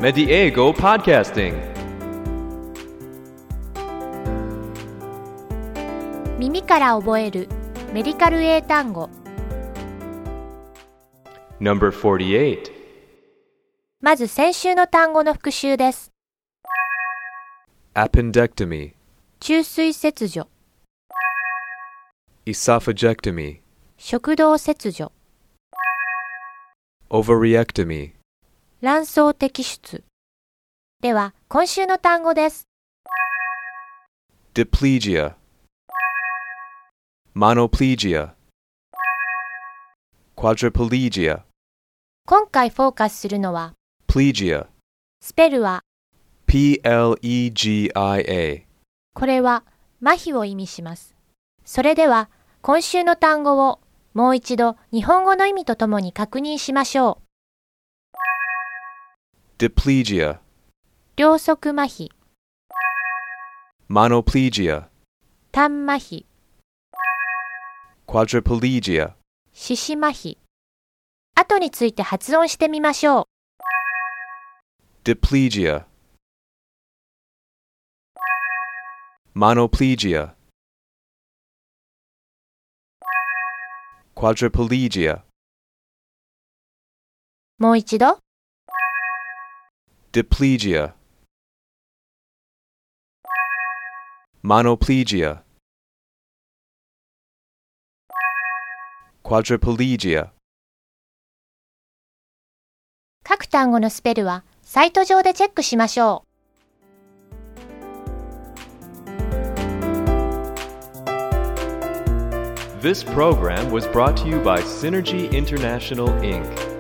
Mediego Podcasting。 耳から覚えるメディカル英単語。 No.48 まず先週の単語の復習です。 Appendectomy 虫垂切除、 Esophagectomy 食道切除、 Ovariectomy 卵巣摘出。では今週の単語です。 Diplegia Monoplegia Quadriplegia 今回フォーカスするのは Plegia スペルは Plegia これは麻痺を意味します。それでは今週の単語をもう一度日本語の意味とともに確認しましょう。 Diplegia 両側麻痺、 Monoplegia 単麻痺、 Quadriplegia 四肢麻痺。後について発音してみましょう。 Diplegia Monoplegia Quadriplegia もう一度。 Diplegia Monoplegia Quadriplegia 各単語のスペルはサイト上でチェックしましょう。 This program was brought to you by Synergy International, Inc.